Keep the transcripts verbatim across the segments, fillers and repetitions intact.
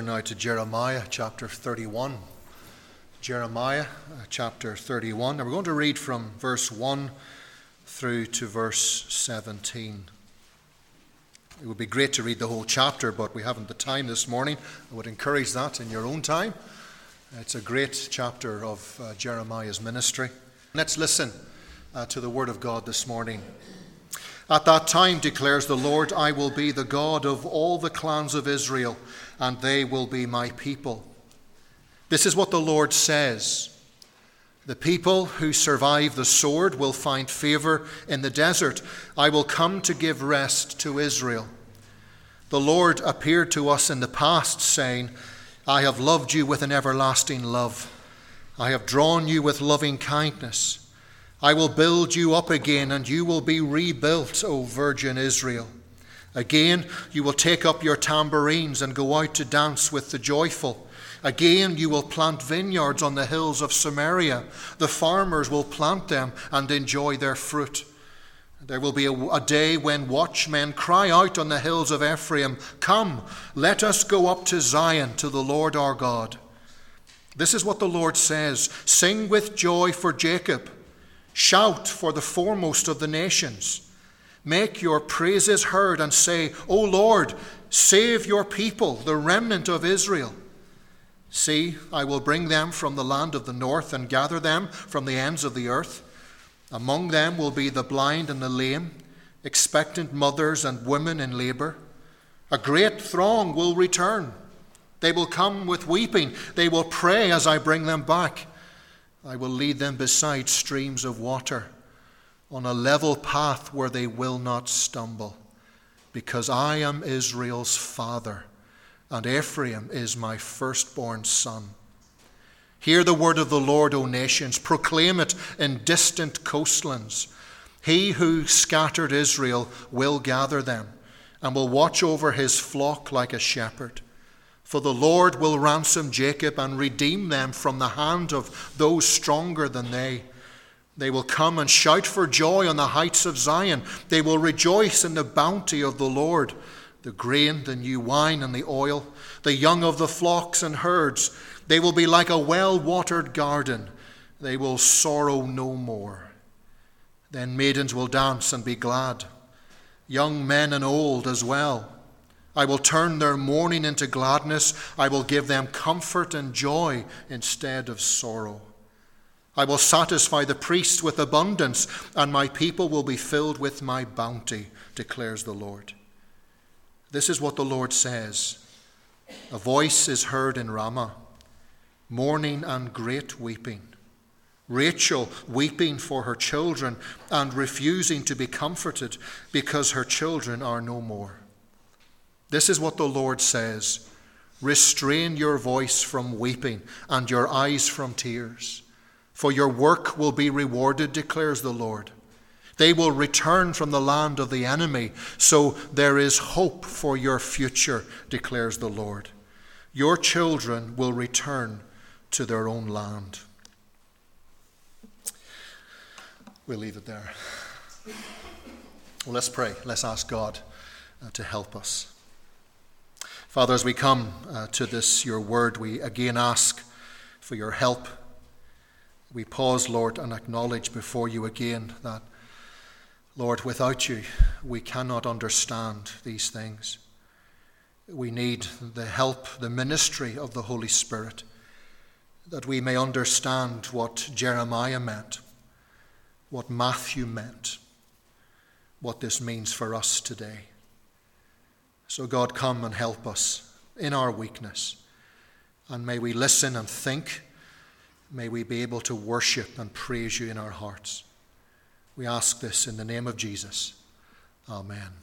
turn now to Jeremiah chapter thirty-one. Jeremiah uh, chapter thirty-one. And we're going to read from verse one through to verse seventeen. It would be great to read the whole chapter, but we haven't the time this morning. I would encourage that in your own time. It's a great chapter of uh, Jeremiah's ministry. Let's listen uh, to the word of God this morning. At that time, declares the Lord, I will be the God of all the clans of Israel, and they will be my people. This is what the Lord says. The people who survive the sword will find favor in the desert. I will come to give rest to Israel. The Lord appeared to us in the past, saying, I have loved you with an everlasting love. I have drawn you with loving kindness. I will build you up again, and you will be rebuilt, O virgin Israel. Again, you will take up your tambourines and go out to dance with the joyful. Again, you will plant vineyards on the hills of Samaria. The farmers will plant them and enjoy their fruit. There will be a, a day when watchmen cry out on the hills of Ephraim, Come, let us go up to Zion, to the Lord our God. This is what the Lord says, Sing with joy for Jacob. Shout for the foremost of the nations. Make your praises heard and say, O Lord, save your people, the remnant of Israel. See, I will bring them from the land of the north and gather them from the ends of the earth. Among them will be the blind and the lame, expectant mothers and women in labor. A great throng will return. They will come with weeping. They will pray as I bring them back. I will lead them beside streams of water, on a level path where they will not stumble, because I am Israel's father, and Ephraim is my firstborn son. Hear the word of the Lord, O nations, proclaim it in distant coastlands. He who scattered Israel will gather them, and will watch over his flock like a shepherd. For the Lord will ransom Jacob and redeem them from the hand of those stronger than they. They will come and shout for joy on the heights of Zion. They will rejoice in the bounty of the Lord, the grain, the new wine, and the oil, the young of the flocks and herds. They will be like a well-watered garden. They will sorrow no more. Then maidens will dance and be glad, young men and old as well. I will turn their mourning into gladness. I will give them comfort and joy instead of sorrow. I will satisfy the priests with abundance, and my people will be filled with my bounty, declares the Lord. This is what the Lord says. A voice is heard in Ramah, mourning and great weeping. Rachel weeping for her children and refusing to be comforted because her children are no more. This is what the Lord says. Restrain your voice from weeping and your eyes from tears, for your work will be rewarded, declares the Lord. They will return from the land of the enemy, so there is hope for your future, declares the Lord. Your children will return to their own land. We'll leave it there. Well, let's pray. Let's ask God uh, to help us. Father, as we come uh, to this, your word, we again ask for your help. We pause, Lord, and acknowledge before you again that, Lord, without you, we cannot understand these things. We need the help, the ministry of the Holy Spirit, that we may understand what Jeremiah meant, what Matthew meant, what this means for us today. So God, come and help us in our weakness. And may we listen and think. May we be able to worship and praise you in our hearts. We ask this in the name of Jesus. Amen. Amen.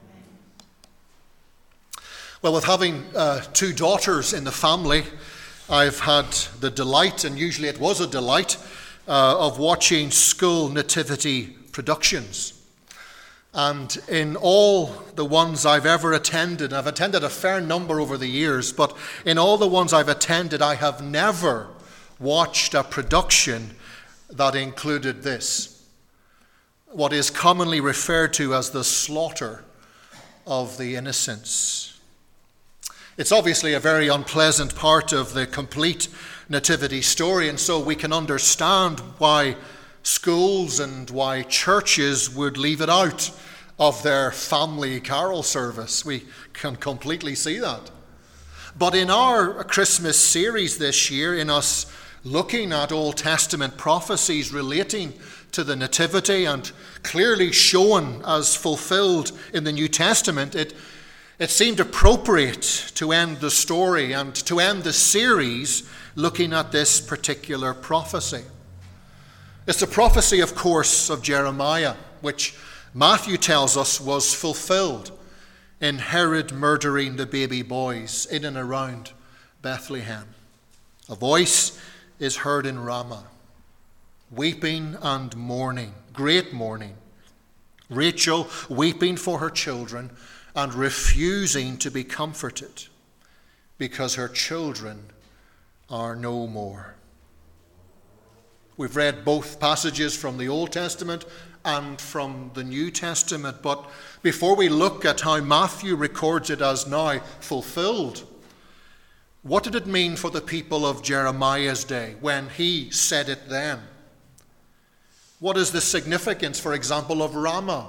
Well, with having uh, two daughters in the family, I've had the delight, and usually it was a delight, uh, of watching school nativity productions. And in all the ones I've ever attended, I've attended a fair number over the years, but in all the ones I've attended, I have never watched a production that included this, what is commonly referred to as the slaughter of the innocents. It's obviously a very unpleasant part of the complete nativity story, and so we can understand why schools and why churches would leave it out of their family carol service. We can completely see that. But in our Christmas series this year, in us looking at Old Testament prophecies relating to the Nativity and clearly shown as fulfilled in the New Testament, it, it seemed appropriate to end the story and to end the series looking at this particular prophecy. It's the prophecy, of course, of Jeremiah, which Matthew tells us was fulfilled in Herod murdering the baby boys in and around Bethlehem. A voice is heard in Ramah, weeping and mourning, great mourning. Rachel weeping for her children and refusing to be comforted because her children are no more. We've read both passages from the Old Testament and from the New Testament, but before we look at how Matthew records it as now fulfilled, what did it mean for the people of Jeremiah's day when he said it then? What is the significance, for example, of Ramah?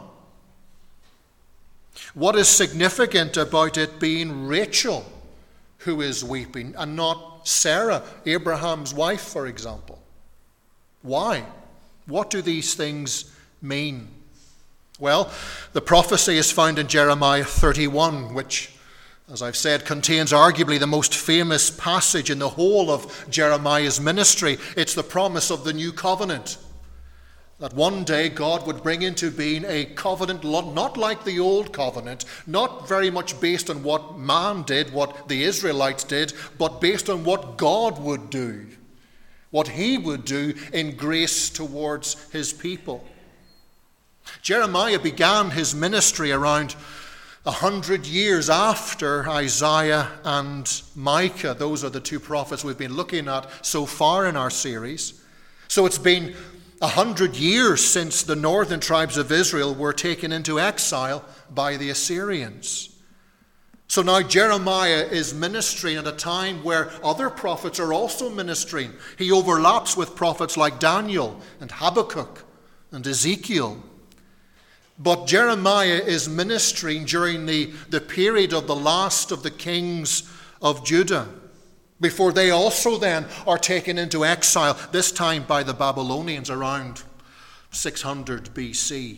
What is significant about it being Rachel who is weeping and not Sarah, Abraham's wife, for example? Why? What do these things mean? Well, the prophecy is found in Jeremiah thirty-one, which, as I've said, contains arguably the most famous passage in the whole of Jeremiah's ministry. It's the promise of the new covenant. That one day God would bring into being a covenant not like the old covenant, not very much based on what man did, what the Israelites did, but based on what God would do, what he would do in grace towards his people. Jeremiah began his ministry around a hundred years after Isaiah and Micah. Those are the two prophets we've been looking at so far in our series. So it's been a hundred years since the northern tribes of Israel were taken into exile by the Assyrians. So now Jeremiah is ministering at a time where other prophets are also ministering. He overlaps with prophets like Daniel and Habakkuk and Ezekiel. But Jeremiah is ministering during the, the period of the last of the kings of Judah, before they also then are taken into exile, this time by the Babylonians around six hundred B C.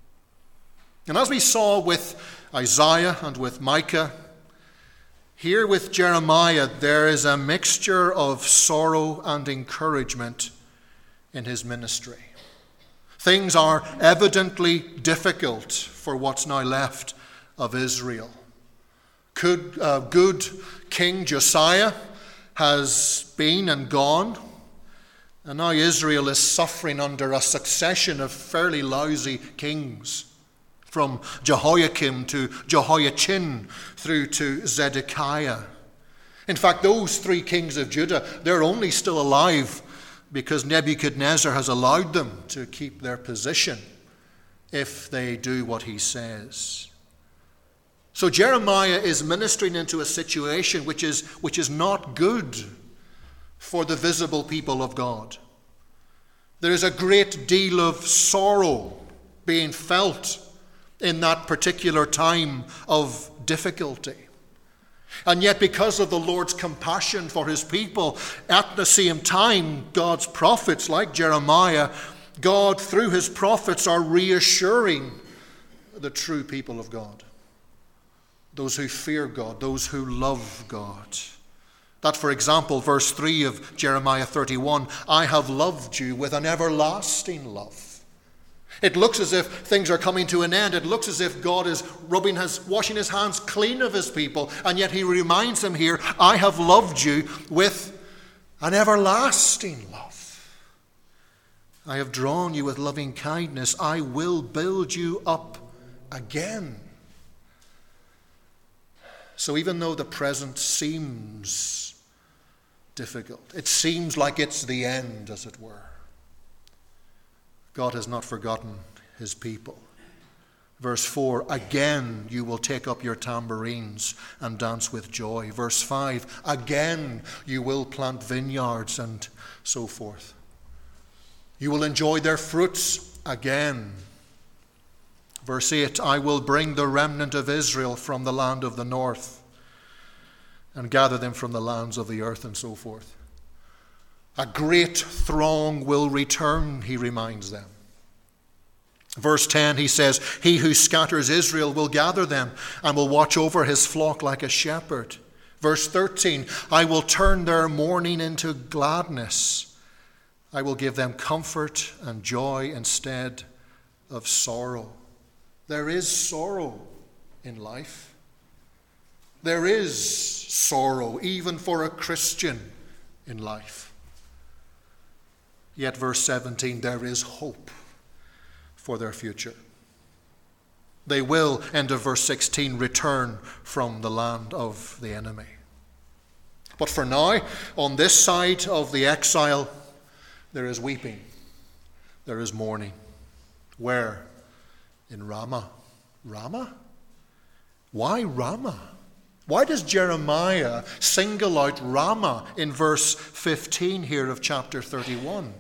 And as we saw with Isaiah and with Micah, here with Jeremiah there is a mixture of sorrow and encouragement in his ministry. Things are evidently difficult for what's now left of Israel. Could, uh, good King Josiah has been and gone, and now Israel is suffering under a succession of fairly lousy kings, from Jehoiakim to Jehoiachin through to Zedekiah. In fact, those three kings of Judah, they're only still alive because Nebuchadnezzar has allowed them to keep their position if they do what he says. So Jeremiah is ministering into a situation which is, which is not good for the visible people of God. There is a great deal of sorrow being felt in that particular time of difficulty. And yet, because of the Lord's compassion for his people, at the same time, God's prophets, like Jeremiah, God, through his prophets, are reassuring the true people of God. Those who fear God, those who love God. That, for example, verse three of Jeremiah thirty-one, I have loved you with an everlasting love. It looks as if things are coming to an end. It looks as if God is rubbing his, washing his hands clean of his people. And yet he reminds them here, I have loved you with an everlasting love. I have drawn you with loving kindness. I will build you up again. So even though the present seems difficult, it seems like it's the end, as it were, God has not forgotten his people. Verse four, again you will take up your tambourines and dance with joy. Verse five, again you will plant vineyards, and so forth. You will enjoy their fruits again. Verse eight, I will bring the remnant of Israel from the land of the north and gather them from the lands of the earth, and so forth. A great throng will return, he reminds them. Verse ten, he says, he who scatters Israel will gather them and will watch over his flock like a shepherd. Verse thirteen, I will turn their mourning into gladness. I will give them comfort and joy instead of sorrow. There is sorrow in life. There is sorrow even for a Christian in life. Yet verse seventeen, there is hope for their future. They will, end of verse sixteen, return from the land of the enemy. But for now, on this side of the exile, there is weeping, there is mourning. Where? In Ramah. Ramah? Why Ramah? Why does Jeremiah single out Ramah in verse fifteen here of chapter thirty-one?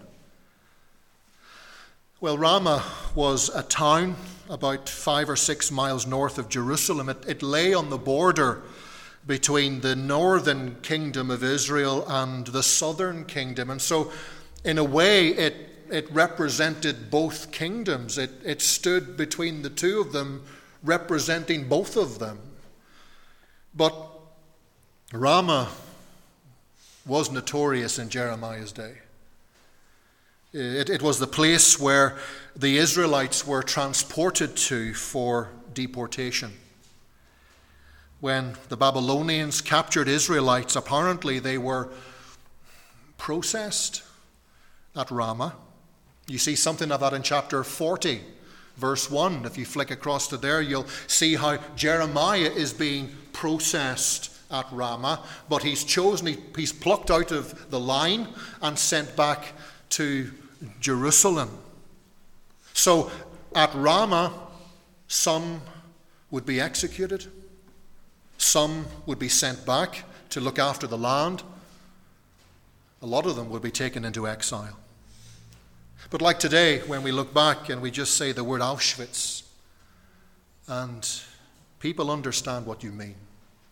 Well, Ramah was a town about five or six miles north of Jerusalem. It, it lay on the border between the northern kingdom of Israel and the southern kingdom. And so, in a way, it, it represented both kingdoms. It, it stood between the two of them, representing both of them. But Ramah was notorious in Jeremiah's day. It, it was the place where the Israelites were transported to for deportation. When the Babylonians captured Israelites, apparently they were processed at Ramah. You see something of that in chapter forty, verse one. If you flick across to there, you'll see how Jeremiah is being processed at Ramah, but he's chosen, he, he's plucked out of the line and sent back to Jerusalem. So at Ramah, some would be executed, some would be sent back to look after the land. A lot of them would be taken into exile. But like today, when we look back and we just say the word Auschwitz, and people understand what you mean.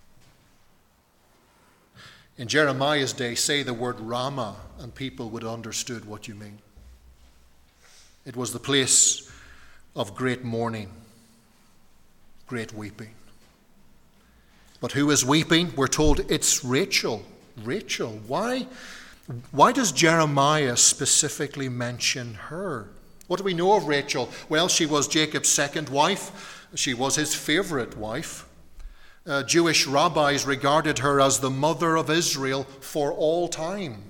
In Jeremiah's day, say the word Ramah, and people would have understood what you mean. It was the place of great mourning, great weeping. But who is weeping? We're told it's Rachel. Rachel. Why? Why does Jeremiah specifically mention her? What do we know of Rachel? Well, she was Jacob's second wife. She was his favorite wife. Uh, Jewish rabbis regarded her as the mother of Israel for all time.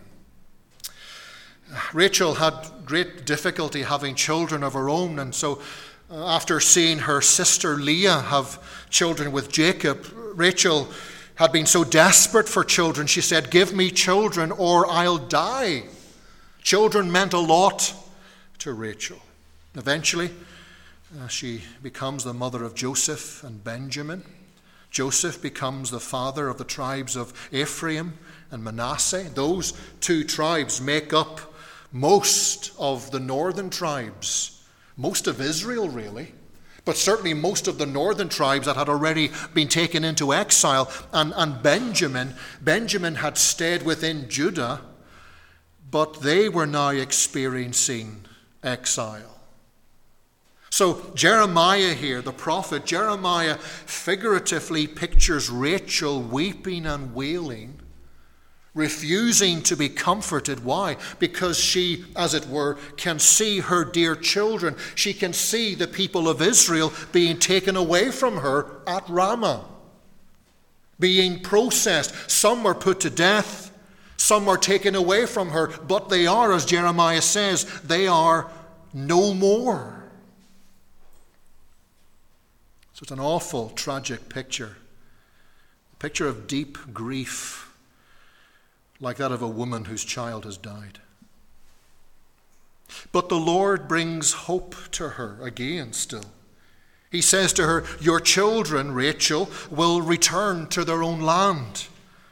Rachel had great difficulty having children of her own, and so uh, after seeing her sister Leah have children with Jacob, Rachel had been so desperate for children, she said, "Give me children or I'll die." Children meant a lot to Rachel. Eventually, uh, she becomes the mother of Joseph and Benjamin. Joseph becomes the father of the tribes of Ephraim and Manasseh. Those two tribes make up most of the northern tribes, most of Israel really, but certainly most of the northern tribes that had already been taken into exile. And, and Benjamin, Benjamin had stayed within Judah, but they were now experiencing exile. So Jeremiah here, the prophet, Jeremiah figuratively pictures Rachel weeping and wailing, refusing to be comforted. Why? Because she, as it were, can see her dear children. She can see the people of Israel being taken away from her at Ramah, being processed. Some were put to death, some were taken away from her, but they are, as Jeremiah says, they are no more. So it's an awful, tragic picture, a picture of deep grief, like that of a woman whose child has died. But the Lord brings hope to her again still. He says to her, your children, Rachel, will return to their own land.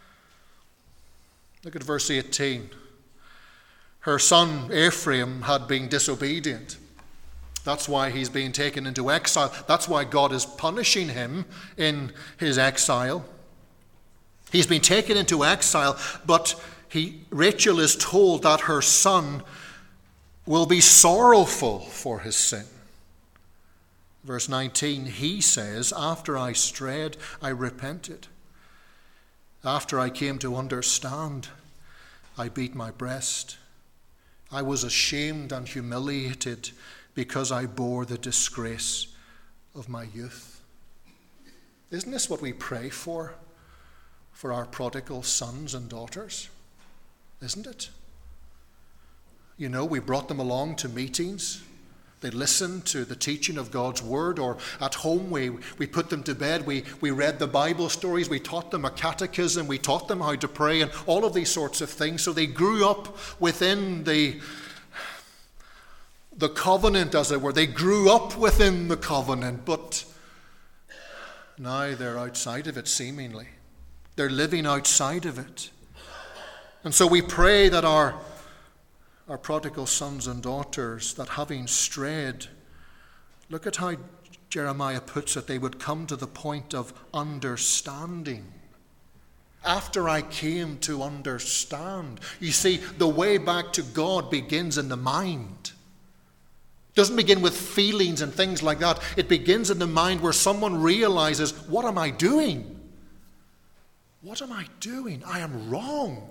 Look at verse eighteen. Her son Ephraim had been disobedient. That's why he's being taken into exile. That's why God is punishing him in his exile. He's been taken into exile, but he, Rachel is told that her son will be sorrowful for his sin. Verse nineteen, he says, after I strayed, I repented. After I came to understand, I beat my breast. I was ashamed and humiliated because I bore the disgrace of my youth. Isn't this what we pray for, for our prodigal sons and daughters? Isn't it? You know, we brought them along to meetings. They listened to the teaching of God's word, or at home we, we put them to bed, we, we read the Bible stories, we taught them a catechism, we taught them how to pray, and all of these sorts of things. So they grew up within the, the covenant, as it were. They grew up within the covenant, but now they're outside of it, seemingly. They're living outside of it. And so we pray that our Our prodigal sons and daughters, that having strayed, look at how Jeremiah puts it, they would come to the point of understanding. After I came to understand. You see, the way back to God begins in the mind. It doesn't begin with feelings and things like that. It begins in the mind where someone realizes, what am I doing? What am I doing? I am wrong.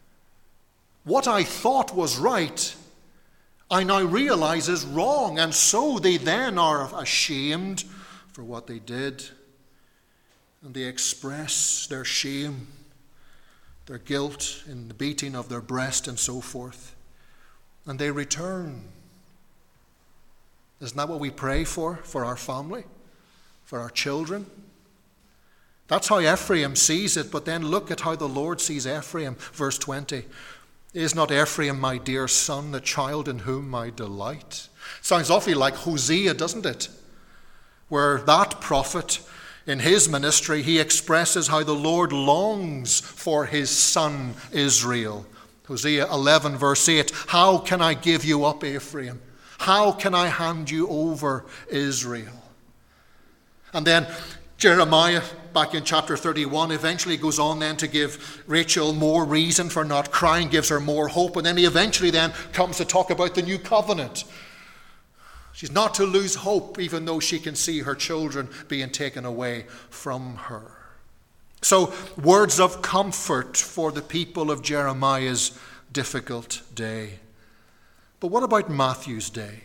What I thought was right, I now realize is wrong. And so they then are ashamed for what they did. And they express their shame, their guilt in the beating of their breast and so forth. And they return. Isn't that what we pray for, for our family, for our children? That's how Ephraim sees it. But then look at how the Lord sees Ephraim. Verse twenty. Is not Ephraim my dear son, the child in whom I delight? Sounds awfully like Hosea, doesn't it? Where that prophet, in his ministry, he expresses how the Lord longs for his son Israel. Hosea eleven verse eight, how can I give you up, Ephraim? How can I hand you over, Israel? And then Jeremiah, back in chapter thirty-one, eventually goes on then to give Rachel more reason for not crying, gives her more hope, and then he eventually then comes to talk about the new covenant. She's not to lose hope, even though she can see her children being taken away from her. So, words of comfort for the people of Jeremiah's difficult day. But what about Matthew's day?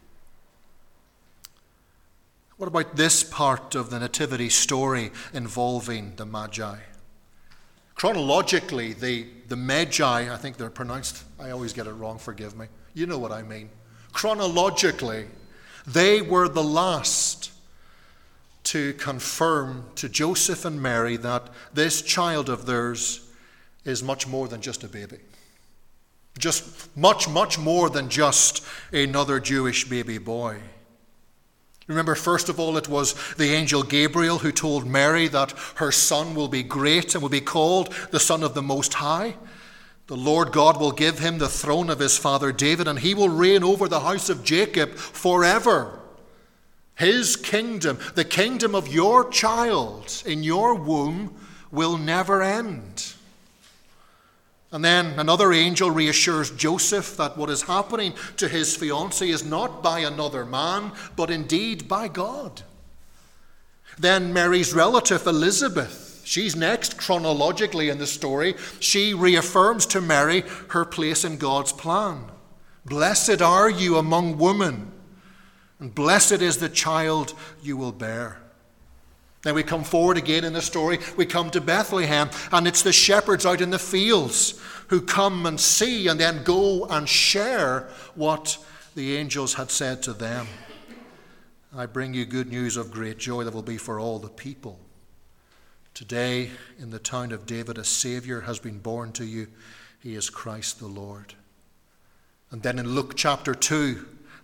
What about this part of the Nativity story involving the Magi? Chronologically, the, the Magi, I think they're pronounced, I always get it wrong, forgive me. You know what I mean. Chronologically, they were the last to confirm to Joseph and Mary that this child of theirs is much more than just a baby. Just much, much more than just another Jewish baby boy. Remember, first of all, it was the angel Gabriel who told Mary that her son will be great and will be called the Son of the Most High. The Lord God will give him the throne of his father David, and he will reign over the house of Jacob forever. His kingdom, the kingdom of your child in your womb, will never end. And then another angel reassures Joseph that what is happening to his fiancée is not by another man, but indeed by God. Then Mary's relative Elizabeth, she's next chronologically in the story. She reaffirms to Mary her place in God's plan. Blessed are you among women, and blessed is the child you will bear. Then we come forward again in the story. We come to Bethlehem, and it's the shepherds out in the fields who come and see and then go and share what the angels had said to them. I bring you good news of great joy that will be for all the people. Today, in the town of David, a Savior has been born to you. He is Christ the Lord. And then in Luke chapter two,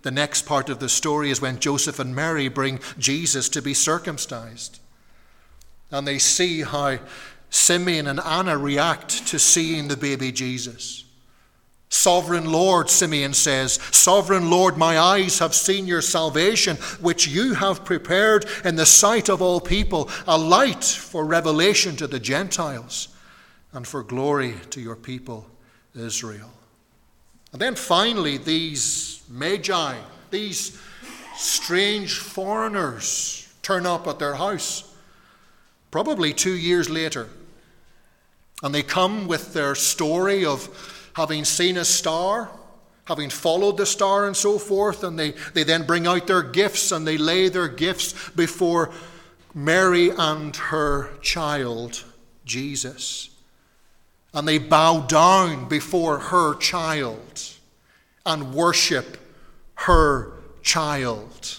The next part of the story is when Joseph and Mary bring Jesus to be circumcised. And they see how Simeon and Anna react to seeing the baby Jesus. Sovereign Lord, Simeon says, Sovereign Lord, my eyes have seen your salvation, which you have prepared in the sight of all people, a light for revelation to the Gentiles and for glory to your people Israel. And then finally, these magi, these strange foreigners, turn up at their house, probably two years later. And they come with their story of having seen a star, having followed the star and so forth, and they, they then bring out their gifts and they lay their gifts before Mary and her child, Jesus. And they bow down before her child and worship her child.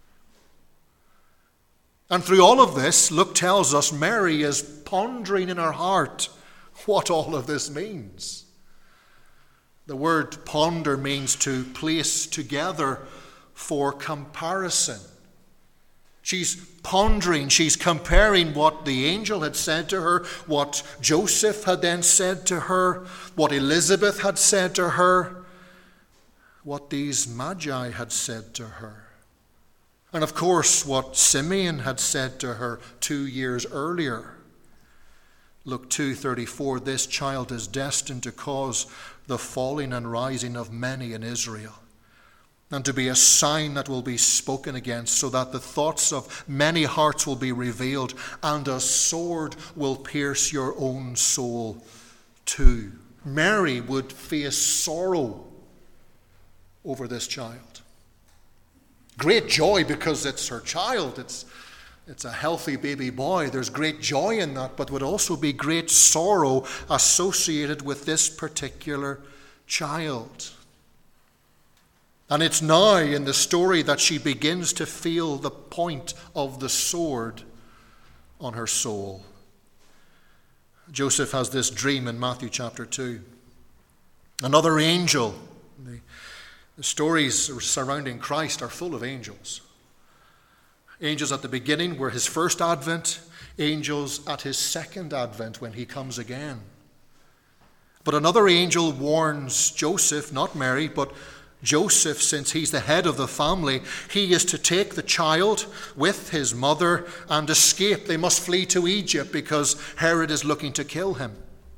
And through all of this, Luke tells us Mary is pondering in her heart what all of this means. The word ponder means to place together for comparison. She's pondering, she's comparing what the angel had said to her, what Joseph had then said to her, what Elizabeth had said to her, what these magi had said to her. And of course, what Simeon had said to her two years earlier. Luke two thirty-four, this child is destined to cause the falling and rising of many in Israel, and to be a sign that will be spoken against, so that the thoughts of many hearts will be revealed, and a sword will pierce your own soul too. Mary would face sorrow over this child. Great joy because it's her child. It's It's a healthy baby boy. There's great joy in that, but would also be great sorrow associated with this particular child. And it's now in the story that she begins to feel the point of the sword on her soul. Joseph has this dream in Matthew chapter two. Another angel. The, the stories surrounding Christ are full of angels. Angels at the beginning were his first advent, angels at his second advent when he comes again. But another angel warns Joseph, not Mary, but Joseph, since he's the head of the family, he is to take the child with his mother and escape. They must flee to Egypt because Herod is looking to kill him.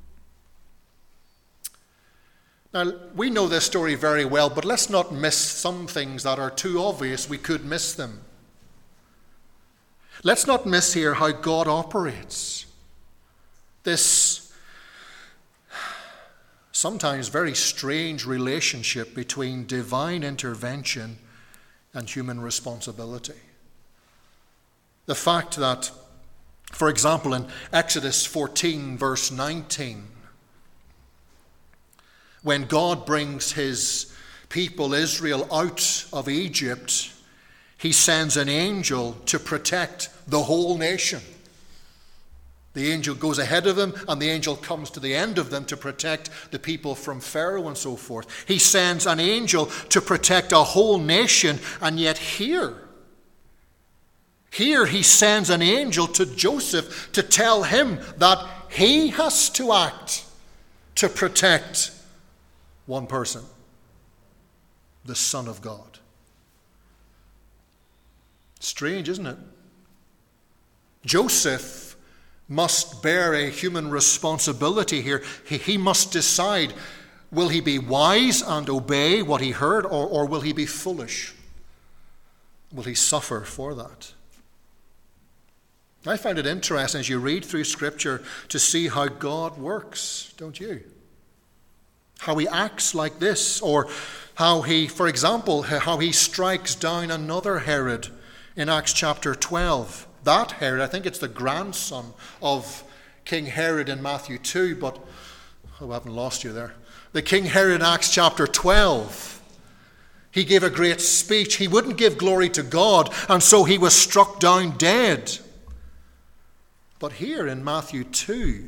Now, we know this story very well, but let's not miss some things that are too obvious. We could miss them. Let's not miss here how God operates. This sometimes very strange relationship between divine intervention and human responsibility. The fact that, for example, in Exodus fourteen, verse nineteen, when God brings his people Israel out of Egypt, he sends an angel to protect the whole nation. The angel goes ahead of them, and the angel comes to the end of them to protect the people from Pharaoh and so forth. He sends an angel to protect a whole nation, and yet here, here he sends an angel to Joseph to tell him that he has to act to protect one person, the Son of God. Strange, isn't it? Joseph must bear a human responsibility here. He, he must decide, will he be wise and obey what he heard, or, or will he be foolish? Will he suffer for that? I find it interesting as you read through Scripture to see how God works, don't you? How he acts like this, or how he, for example, how he strikes down another Herod in Acts chapter twelve. That Herod, I think it's the grandson of King Herod in Matthew two, but oh, I haven't lost you there. The King Herod in Acts chapter twelve. He gave a great speech. He wouldn't give glory to God, and so he was struck down dead. But here in Matthew two,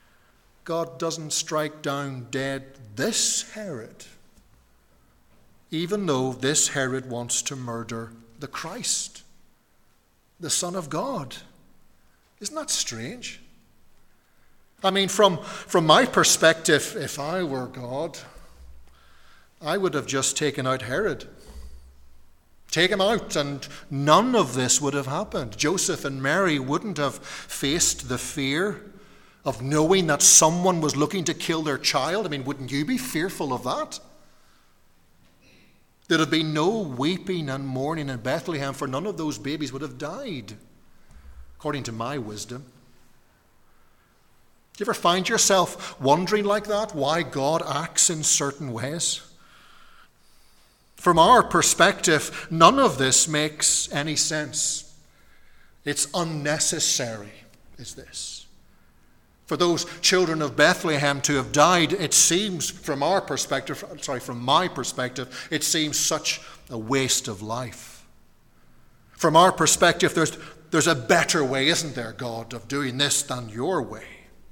God doesn't strike down dead this Herod. even though this Herod wants to murder the Christ, the Son of God. Isn't that strange? I mean, from, from my perspective, if I were God, I would have just taken out Herod. Take him out, and none of this would have happened. Joseph and Mary wouldn't have faced the fear of knowing that someone was looking to kill their child. I mean, wouldn't you be fearful of that? There'd have been no weeping and mourning in Bethlehem, for none of those babies would have died, according to my wisdom. Do you ever find yourself wondering like that, why God acts in certain ways? From our perspective, none of this makes any sense. It's unnecessary, is this. For those children of Bethlehem to have died, it seems from our perspective, sorry, from my perspective, it seems such a waste of life. From our perspective, there's, there's a better way, isn't there, God, of doing this than your way?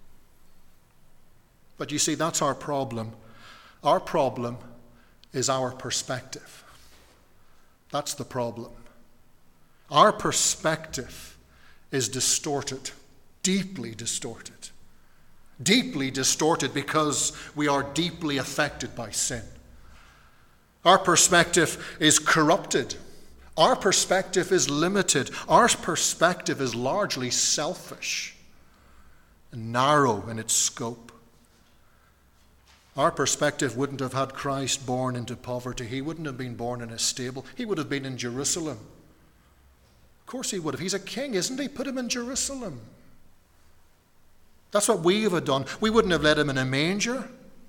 But you see, that's our problem. Our problem is our perspective. That's the problem. Our perspective is distorted, deeply distorted. Deeply distorted because we are deeply affected by sin. Our perspective is corrupted. Our perspective is limited. Our perspective is largely selfish and narrow in its scope. Our perspective wouldn't have had Christ born into poverty. He wouldn't have been born in a stable. He would have been in Jerusalem. Of course he would have. He's a king, isn't he? Put him in Jerusalem. That's what we would have done. We wouldn't have let him in a manger.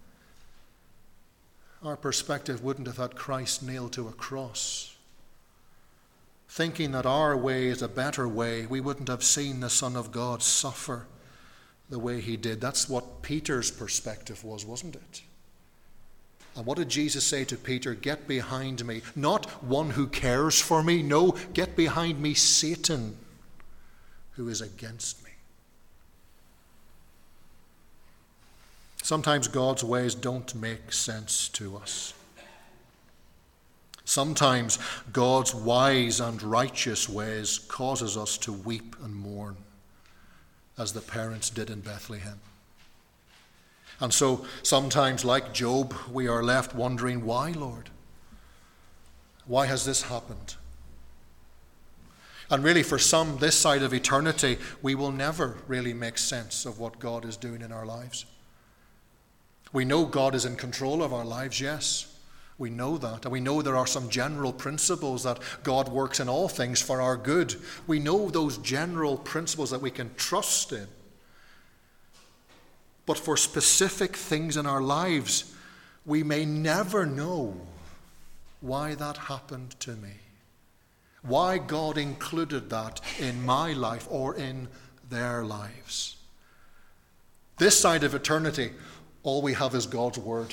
Our perspective wouldn't have had Christ nailed to a cross. Thinking that our way is a better way, we wouldn't have seen the Son of God suffer the way he did. That's what Peter's perspective was, wasn't it? And what did Jesus say to Peter? Get behind me. Not one who cares for me. No, get behind me, Satan, who is against me. Sometimes God's ways don't make sense to us. Sometimes God's wise and righteous ways causes us to weep and mourn, as the parents did in Bethlehem. And so sometimes, like Job, we are left wondering, why, Lord? Why has this happened? And really, for some, this side of eternity, we will never really make sense of what God is doing in our lives. We know God is in control of our lives, yes. We know that. And we know there are some general principles that God works in all things for our good. We know those general principles that we can trust in. But for specific things in our lives, we may never know why that happened to me. Why God included that in my life or in their lives. This side of eternity, all we have is God's word.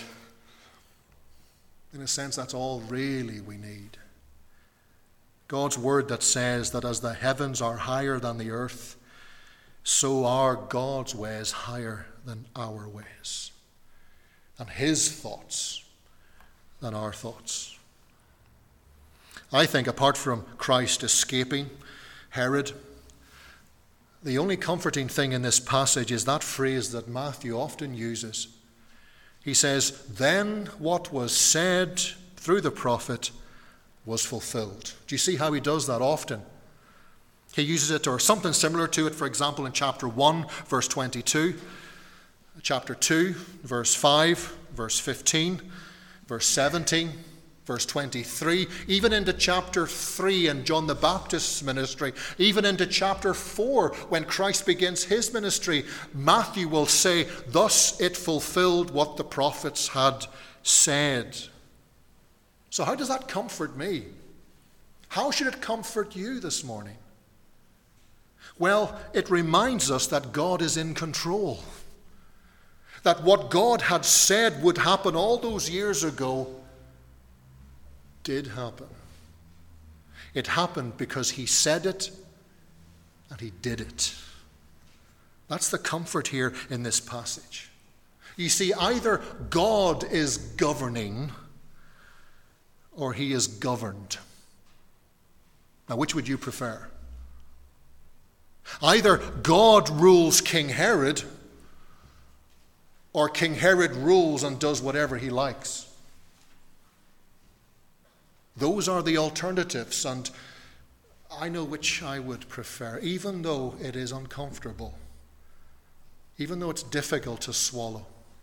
In a sense, that's all really we need. God's word that says that as the heavens are higher than the earth, so are God's ways higher than our ways, and his thoughts than our thoughts. I think apart from Christ escaping Herod, the only comforting thing in this passage is that phrase that Matthew often uses. He says, then what was said through the prophet was fulfilled. Do you see how he does that often? He uses it, or something similar to it, for example, in chapter one, verse twenty-two, chapter two, verse five, verse fifteen, verse seventeen, verse twenty-three, even into chapter three in John the Baptist's ministry, even into chapter four when Christ begins his ministry, Matthew will say, thus it fulfilled what the prophets had said. So how does that comfort me? How should it comfort you this morning? Well, it reminds us that God is in control. That what God had said would happen all those years ago did happen. It happened because he said it and he did it. That's the comfort here in this passage. You see, either God is governing or he is governed. Now, which would you prefer? Either God rules King Herod, or King Herod rules and does whatever he likes. Those are the alternatives, and I know which I would prefer, even though it is uncomfortable, even though it's difficult to swallow.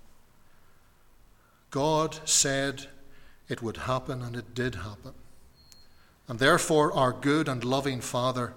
God said it would happen, and it did happen. And therefore, our good and loving Father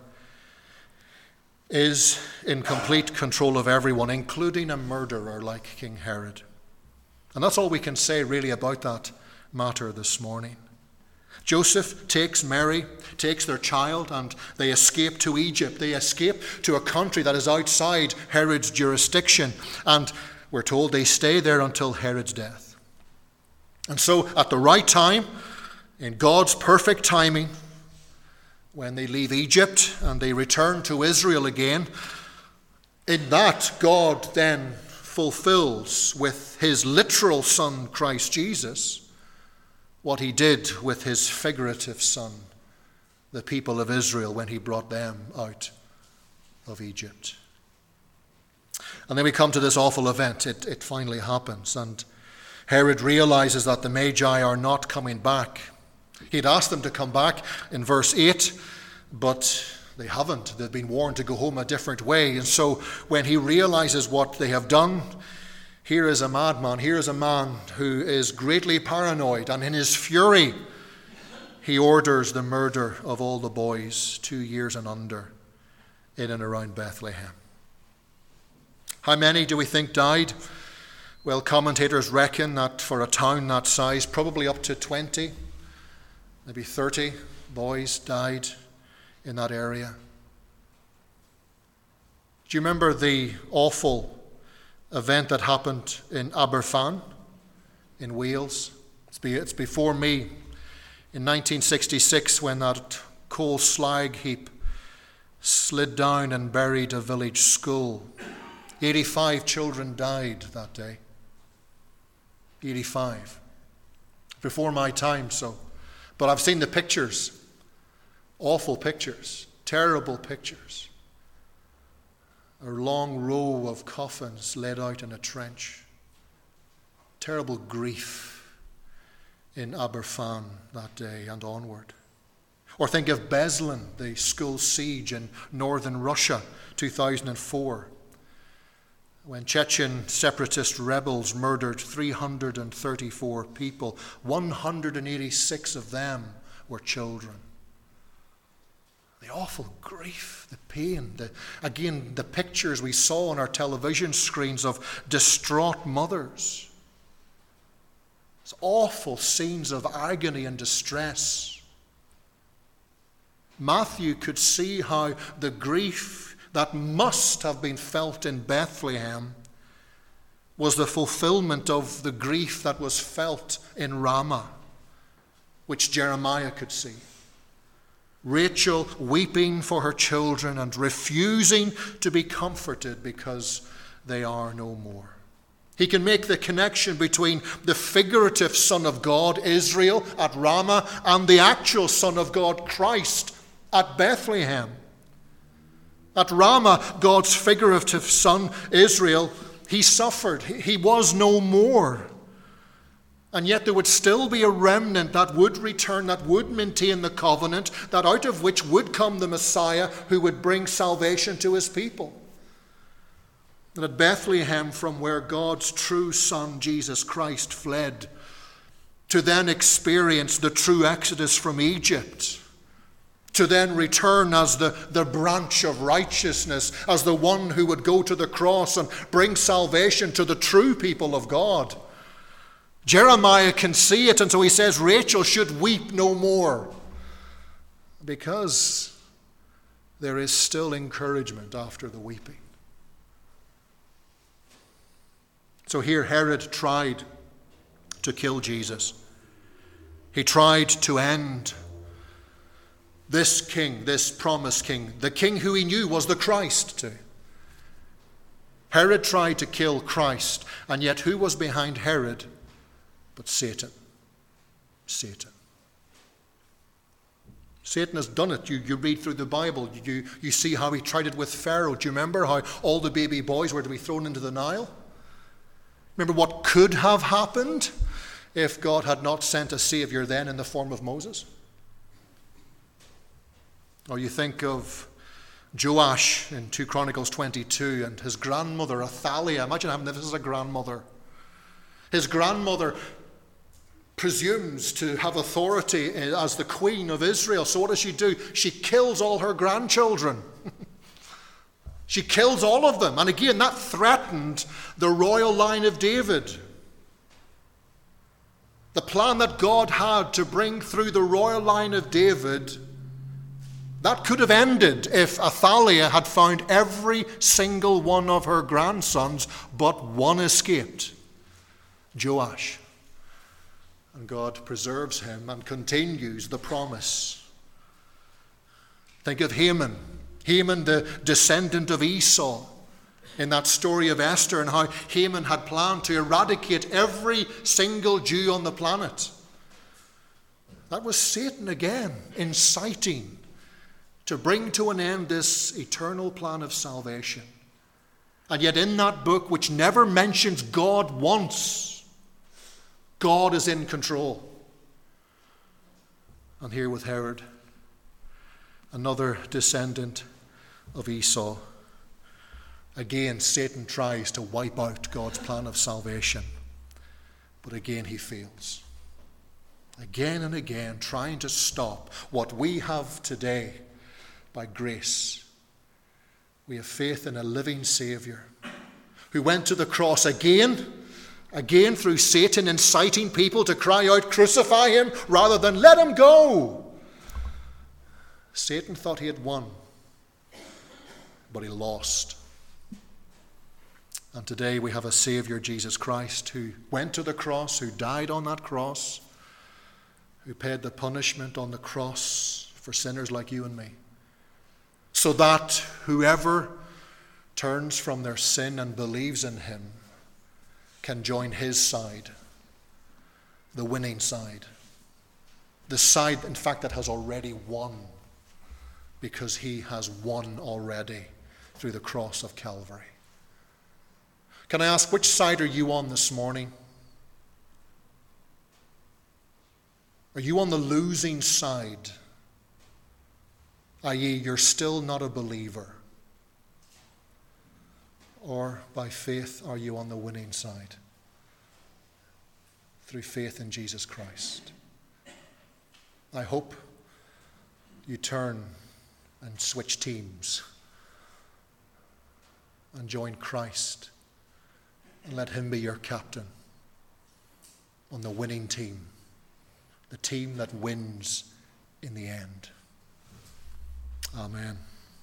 is in complete control of everyone, including a murderer like King Herod. And that's all we can say really about that matter this morning. Joseph takes Mary, takes their child, and they escape to Egypt. They escape to a country that is outside Herod's jurisdiction. And we're told they stay there until Herod's death. And so at the right time, in God's perfect timing, when they leave Egypt and they return to Israel again, in that God then fulfills with his literal son, Christ Jesus, what he did with his figurative son, the people of Israel, when he brought them out of Egypt. And then we come to this awful event. It, it finally happens, and Herod realizes that the Magi are not coming back. He'd asked them to come back in verse eight, but they haven't. They've been warned to go home a different way. And so when he realizes what they have done, here is a madman, here is a man who is greatly paranoid, and in his fury, he orders the murder of all the boys two years and under in and around Bethlehem. How many do we think died? Well, commentators reckon that for a town that size, probably up to twenty, maybe thirty boys died in that area. Do you remember the awful event that happened in Aberfan in Wales? It's, be, it's before me. In nineteen sixty-six, when that coal slag heap slid down and buried a village school, eighty-five children died that day. eighty-five. Before my time, so. But I've seen the pictures. Awful pictures. Terrible pictures. A long row of coffins laid out in a trench. Terrible grief in Aberfan that day and onward. Or think of Beslan, the school siege in northern Russia, two thousand four, when Chechen separatist rebels murdered three hundred thirty-four people. one hundred eighty-six of them were children. The awful grief, the pain, the, again, the pictures we saw on our television screens of distraught mothers. It's awful scenes of agony and distress. Matthew could see how the grief that must have been felt in Bethlehem was the fulfillment of the grief that was felt in Ramah, which Jeremiah could see. Rachel weeping for her children and refusing to be comforted because they are no more. He can make the connection between the figurative Son of God, Israel, at Ramah, and the actual Son of God, Christ, at Bethlehem. At Ramah, God's figurative Son, Israel, he suffered. He was no more. And yet there would still be a remnant that would return, that would maintain the covenant, that out of which would come the Messiah who would bring salvation to his people. And at Bethlehem, from where God's true Son, Jesus Christ, fled, to then experience the true exodus from Egypt, to then return as the, the branch of righteousness, as the one who would go to the cross and bring salvation to the true people of God. Jeremiah can see it, and so he says Rachel should weep no more, because there is still encouragement after the weeping. So here Herod tried to kill Jesus. He tried to end this king, this promised king, the king who he knew was the Christ too. Herod tried to kill Christ, and yet who was behind Herod but Satan? Satan. Satan has done it. You, you read through the Bible. You, you see how he tried it with Pharaoh. Do you remember how all the baby boys were to be thrown into the Nile? Remember what could have happened if God had not sent a Savior then in the form of Moses? Or you think of Joash in Second Chronicles twenty-two and his grandmother Athaliah. Imagine having this as a grandmother. His grandmother presumes to have authority as the queen of Israel. So what does she do? She kills all her grandchildren. She kills all of them. And again, that threatened the royal line of David. The plan that God had to bring through the royal line of David, that could have ended if Athaliah had found every single one of her grandsons, but one escaped, Joash. And God preserves him and continues the promise. Think of Haman. Haman, the descendant of Esau, in that story of Esther, and how Haman had planned to eradicate every single Jew on the planet. That was Satan again, inciting to bring to an end this eternal plan of salvation. And yet in that book, which never mentions God once, God is in control. And here with Herod, another descendant of Esau, again Satan tries to wipe out God's plan of salvation. But again he fails. Again and again trying to stop what we have today by grace. We have faith in a living Savior who went to the cross again, again through Satan inciting people to cry out, crucify him, rather than let him go. Satan thought he had won, but he lost. And today we have a Savior, Jesus Christ, who went to the cross, who died on that cross, who paid the punishment on the cross for sinners like you and me, so that whoever turns from their sin and believes in him can join his side, the winning side, the side, in fact, that has already won, because he has won already through the cross of Calvary. Can I ask, which side are you on this morning? Are you on the losing side? that is, you're still not a believer? Or by faith, are you on the winning side? Through faith in Jesus Christ. I hope you turn and switch teams and join Christ and let him be your captain on the winning team, the team that wins in the end. Amen.